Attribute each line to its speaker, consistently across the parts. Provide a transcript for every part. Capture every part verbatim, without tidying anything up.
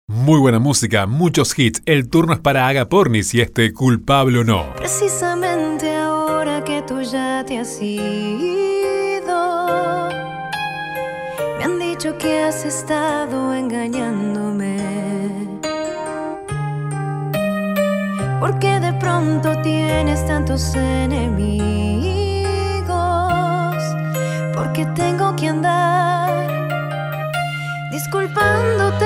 Speaker 1: Muy buena música, muchos hits. El turno es para Aga Pornis y este Culpable o No.
Speaker 2: Precisamente ahora que tú ya te has ido, me han dicho que has estado engañándome, porque de pronto tienes tantos enemigos, porque tengo que andar disculpándote.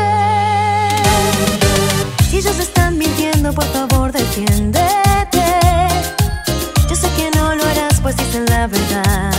Speaker 2: Si ellos están mintiendo, por favor defiéndete. Yo sé que no lo harás, pues dicen la verdad.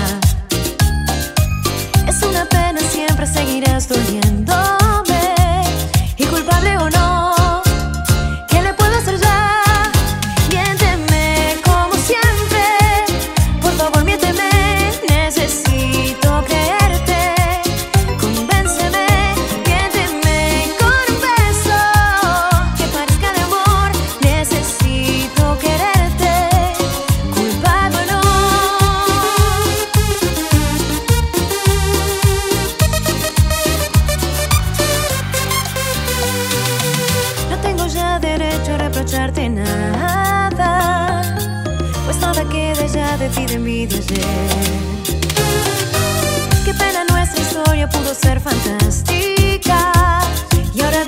Speaker 2: Es una pena, siempre seguirás doliéndome. Y culpable o no, ¿qué le puedo hacer ya? Miénteme como siempre, por favor miénteme. Necesito creerte, convénceme. Miénteme con un beso que parezca de amor. Necesito quererte, culpable o no. No tengo ya derecho a reprocharte nada, pues nada queda ya de ti, de mí, de ayer. Qué pena, nuestra historia pudo ser fantástica, y ahora